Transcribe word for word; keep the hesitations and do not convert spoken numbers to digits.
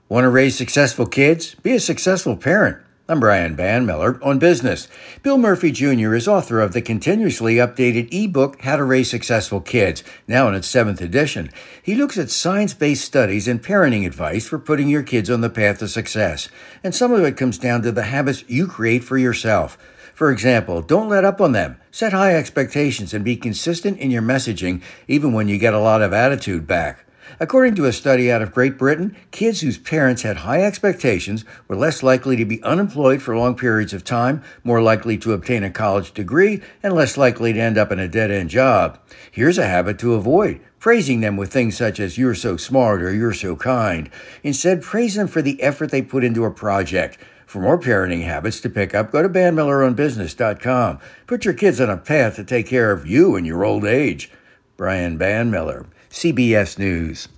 Want to raise successful kids? Be a successful parent. I'm Brian Banmiller on business. Bill Murphy Junior is author of the continuously updated ebook, How to Raise Successful Kids, now in its seventh edition. He looks at science-based studies and parenting advice for putting your kids on the path to success. And some of it comes down to the habits you create for yourself. For example, don't let up on them. Set high expectations and be consistent in your messaging, even when you get a lot of attitude back. According to a study out of Great Britain, kids whose parents had high expectations were less likely to be unemployed for long periods of time, more likely to obtain a college degree, and less likely to end up in a dead-end job. Here's a habit to avoid: praising them with things such as "you're so smart" or "you're so kind." Instead, praise them for the effort they put into a project. For more parenting habits to pick up, go to banmiller on business dot com. Put your kids on a path to take care of you in your old age. Brian Banmiller, C B S News.